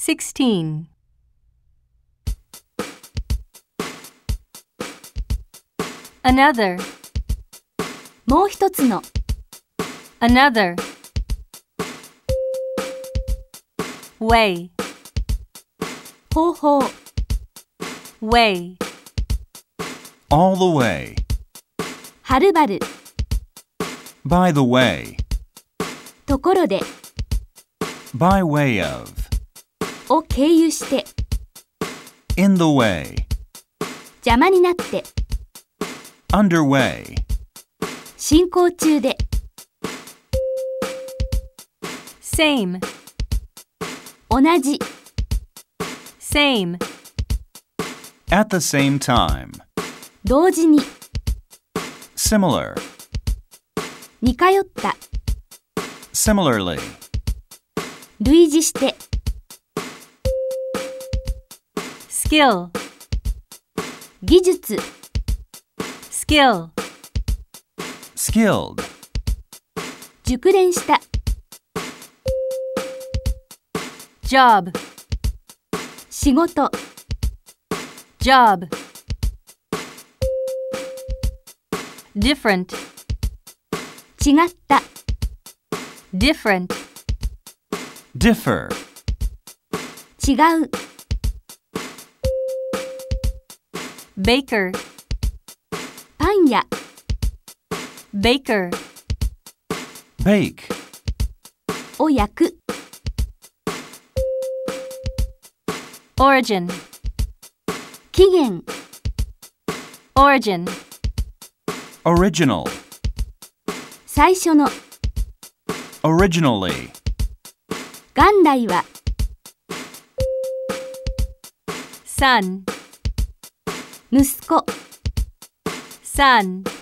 16. Another, もう一つの another. Way, 方法 way. All the way. はるばる By the way. ところで By way of. を経由して In the way. 邪魔になって Underway. 進行中で Same, 同じ same. At the same time. 同時に Similar. 似通った Similarly. 類似して Skill, 技術 skill. Skilled. 熟練した Job, 仕事 job. Different, 違った different. Differ. 違う Baker, パン屋 baker. Bake. を焼く Origin, 起源 origin. Original. 最初の Originally. 元来は Son, 息子 son.